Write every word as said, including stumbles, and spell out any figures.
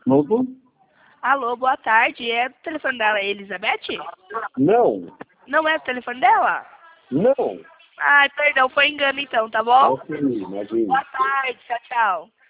Novo? Alô, boa tarde. É o telefone dela, Elizabeth? Não. Não é o telefone dela? Não. Ai, perdão, foi engano então, tá bom? Ok, imagina. Boa tarde, tchau, tchau.